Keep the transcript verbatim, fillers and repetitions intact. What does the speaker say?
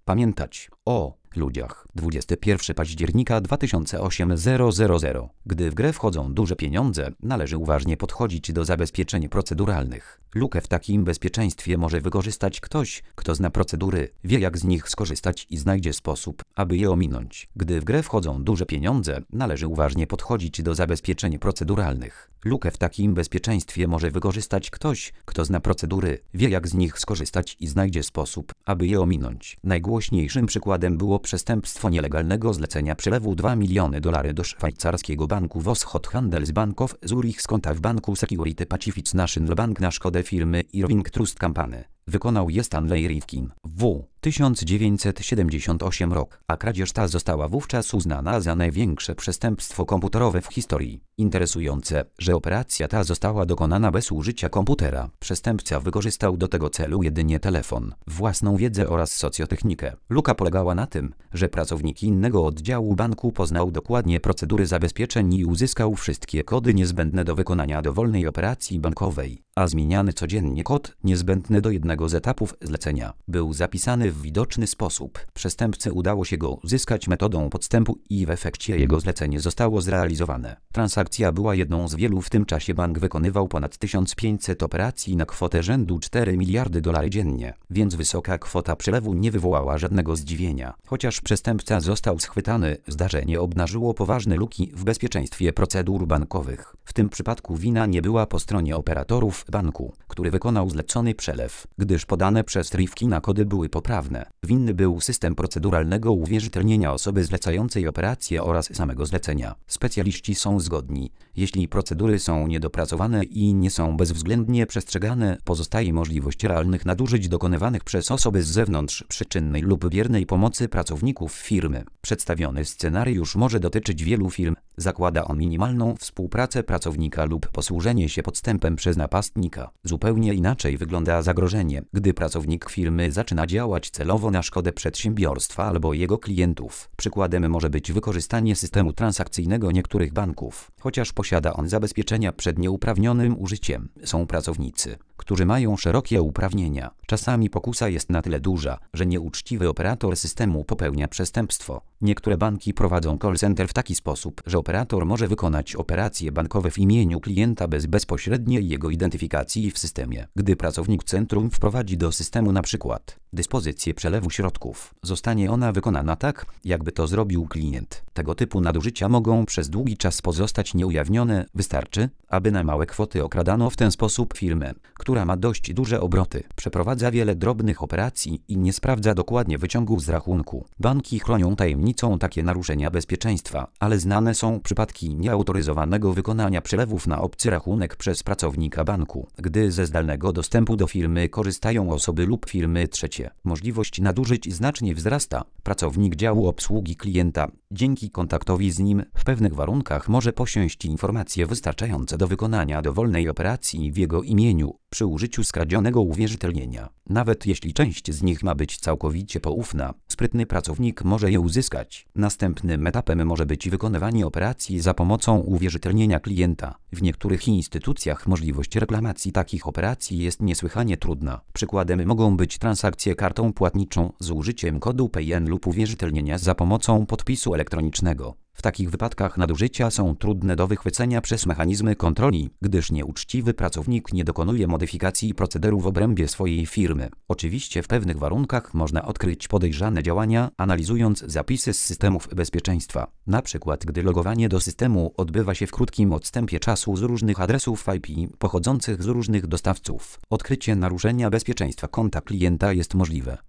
Pamiętać o ludziach. dwudziestego pierwszego października dwa tysiące osiemnastego. Gdy w grę wchodzą duże pieniądze, należy uważnie podchodzić do zabezpieczeń proceduralnych. Lukę w takim bezpieczeństwie może wykorzystać ktoś, kto zna procedury, wie jak z nich skorzystać i znajdzie sposób, aby je ominąć. Gdy w grę wchodzą duże pieniądze, należy uważnie podchodzić do zabezpieczeń proceduralnych. Lukę w takim bezpieczeństwie może wykorzystać ktoś, kto zna procedury, wie jak z nich skorzystać i znajdzie sposób, aby je ominąć. Najgłośniejszym przykładem było przestępstwo nielegalnego zlecenia przelewu dwa miliony dolarów do szwajcarskiego banku Woskhod Handelsbank of Zurich z konta w banku Security Pacific National Bank na szkodę firmy Irving Trust Company. Wykonał je Stanley Rifkin w tysiąc dziewięćset siedemdziesiątym ósmym rok, a kradzież ta została wówczas uznana za największe przestępstwo komputerowe w historii. Interesujące, że operacja ta została dokonana bez użycia komputera. Przestępca wykorzystał do tego celu jedynie telefon, własną wiedzę oraz socjotechnikę. Luka polegała na tym, że pracownik innego oddziału banku poznał dokładnie procedury zabezpieczeń i uzyskał wszystkie kody niezbędne do wykonania dowolnej operacji bankowej, a zmieniany codziennie kod niezbędny do jednego z etapów zlecenia był zapisany w widoczny sposób. Przestępcy udało się go uzyskać metodą podstępu i w efekcie jego zlecenie zostało zrealizowane. Transakcja była jedną z wielu. W tym czasie bank wykonywał ponad tysiąc pięćset operacji na kwotę rzędu cztery miliardy dolarów dziennie, więc wysoka kwota przelewu nie wywołała żadnego zdziwienia. Chociaż przestępca został schwytany, zdarzenie obnażyło poważne luki w bezpieczeństwie procedur bankowych. W tym przypadku wina nie była po stronie operatorów banku, który wykonał zlecony przelew, gdyż podane przez Rifkina kody były poprawne. Winny był system proceduralnego uwierzytelnienia osoby zlecającej operację oraz samego zlecenia. Specjaliści są zgodni. Jeśli procedury są niedopracowane i nie są bezwzględnie przestrzegane, pozostaje możliwość realnych nadużyć dokonywanych przez osoby z zewnątrz przy czynnej lub biernej pomocy pracowników firmy. Przedstawiony scenariusz może dotyczyć wielu firm. Zakłada on minimalną współpracę pracownika lub posłużenie się podstępem przez napastnika. Zupełnie inaczej wygląda zagrożenie, gdy pracownik firmy zaczyna działać celowo na szkodę przedsiębiorstwa albo jego klientów. Przykładem może być wykorzystanie systemu transakcyjnego niektórych banków. Chociaż posiada on zabezpieczenia przed nieuprawnionym użyciem, są pracownicy, którzy mają szerokie uprawnienia. Czasami pokusa jest na tyle duża, że nieuczciwy operator systemu popełnia przestępstwo. Niektóre banki prowadzą call center w taki sposób, że operator może wykonać operacje bankowe w imieniu klienta bez bezpośredniej jego identyfikacji w systemie. Gdy pracownik centrum wprowadzi do systemu na przykład dyspozycję przelewu środków, zostanie ona wykonana tak, jakby to zrobił klient. Tego typu nadużycia mogą przez długi czas pozostać nieujawnione. Wystarczy, aby na małe kwoty okradano w ten sposób firmę, która ma dość duże obroty, przeprowadza wiele drobnych operacji i nie sprawdza dokładnie wyciągów z rachunku. Banki chronią tajemnicą takie naruszenia bezpieczeństwa, ale znane są przypadki nieautoryzowanego wykonania przelewów na obcy rachunek przez pracownika banku, gdy ze zdalnego dostępu do firmy korzystają osoby lub firmy trzecie. Możliwość nadużyć znacznie wzrasta. Pracownik działu obsługi klienta, dzięki kontaktowi z nim w pewnych warunkach, może posiąść informacje wystarczające do wykonania dowolnej operacji w jego imieniu przy użyciu skradzionego uwierzytelnienia. Nawet jeśli część z nich ma być całkowicie poufna, sprytny pracownik może je uzyskać. Następnym etapem może być wykonywanie operacji za pomocą uwierzytelnienia klienta. W niektórych instytucjach możliwość reklamacji takich operacji jest niesłychanie trudna. Przykładem mogą być transakcje kartą płatniczą z użyciem kodu P I N lub uwierzytelnienia za pomocą podpisu elektronicznego. W takich wypadkach nadużycia są trudne do wychwycenia przez mechanizmy kontroli, gdyż nieuczciwy pracownik nie dokonuje modyfikacji procederu w obrębie swojej firmy. Oczywiście w pewnych warunkach można odkryć podejrzane działania, analizując zapisy z systemów bezpieczeństwa. Na przykład gdy logowanie do systemu odbywa się w krótkim odstępie czasu z różnych adresów I P pochodzących z różnych dostawców. Odkrycie naruszenia bezpieczeństwa konta klienta jest możliwe.